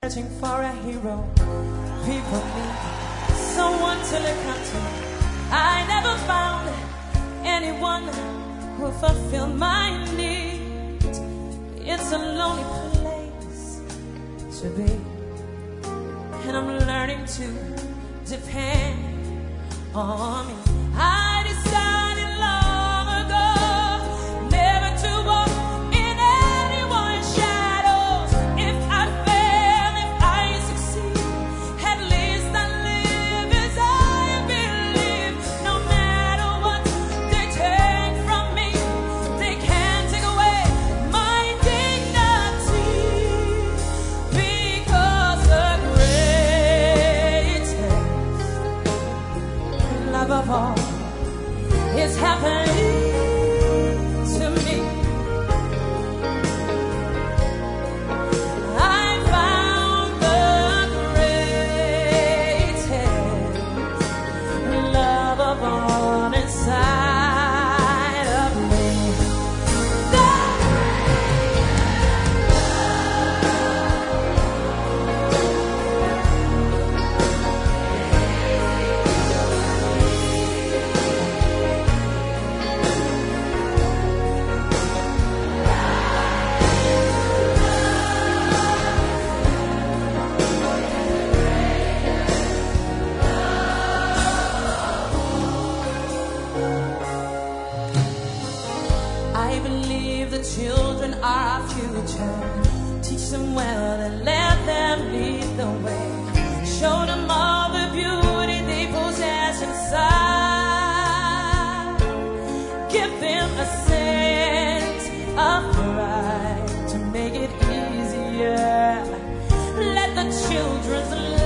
searching for a hero. People need someone to look up to. I never found anyone who fulfilled my need. It's a lonely place to be, and I'm learning to depend on me. I decided long ago never to walk in anyone's shadows. If I fail, if I succeed, at least I live as I believe. No matter what they take from me, they can't take away my dignity, because the greatest love of all is happening to me. I found the greatest love of all inside of me. I believe the children are our future. Teach them well and let them lead the way. Show them all the beauty they possess inside. Give them a sense of pride to make it easier. Let the children's